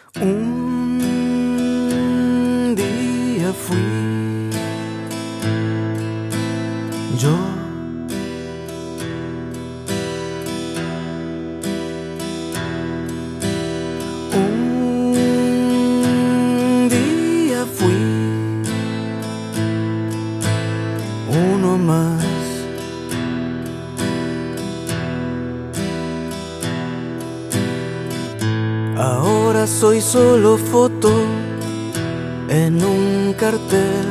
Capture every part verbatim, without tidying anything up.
Un día fui yo, un día fui uno más. Ahora soy solo foto en un cartel,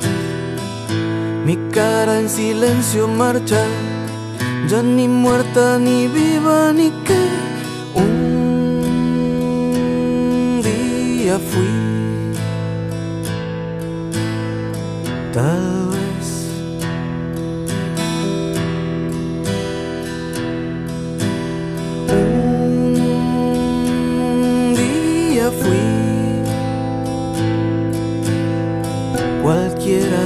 mi cara en silencio marcha, ya ni muerta ni viva ni qué. Un día fui, tal vez. Fui cualquiera.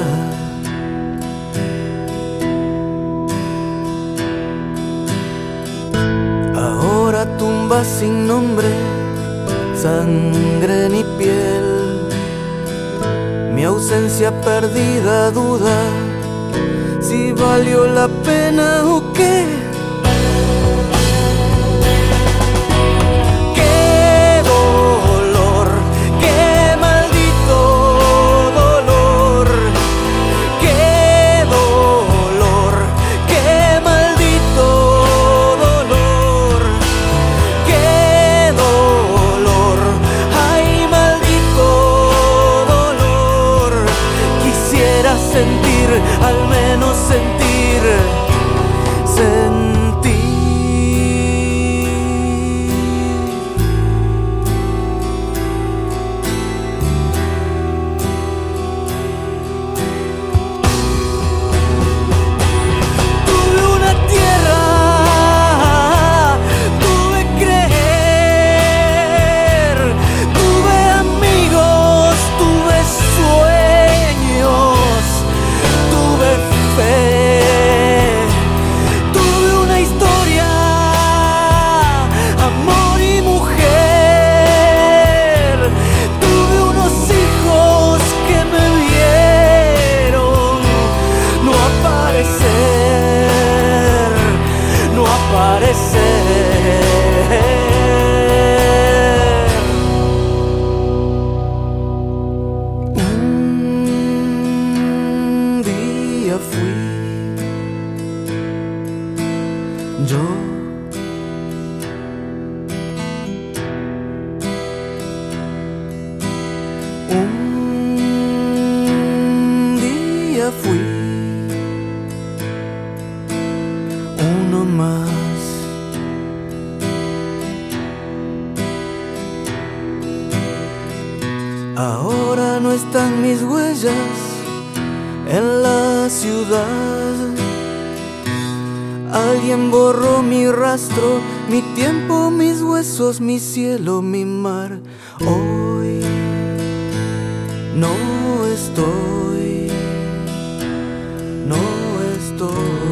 Ahora tumba sin nombre, sangre ni piel, mi ausencia perdida duda si valió la pena o qué. Sentir, al menos sentir, sentir. Tuve una tierra, tuve creer, tuve amigos, tuve sueños. Tuve una historia, amor y mujer. Tuve unos hijos que me vieron no aparecer, no aparecer. Un día fui yo, un día fui uno más. Ahora no están mis huellas en la ciudad. Alguien borró mi rastro, mi tiempo, mis huesos, mi cielo, mi mar. Hoy no estoy, no estoy.